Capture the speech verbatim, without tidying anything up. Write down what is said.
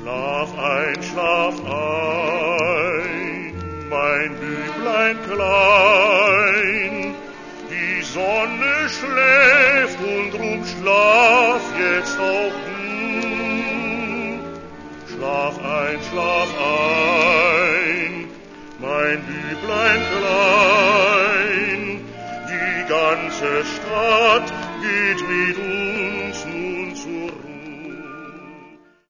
Schlaf ein, schlaf ein, mein Büblein klein. Die Sonne schläft und drum schlaf jetzt auch du. Schlaf ein, schlaf ein, mein Büblein klein. Die ganze Stadt geht mit uns nun zur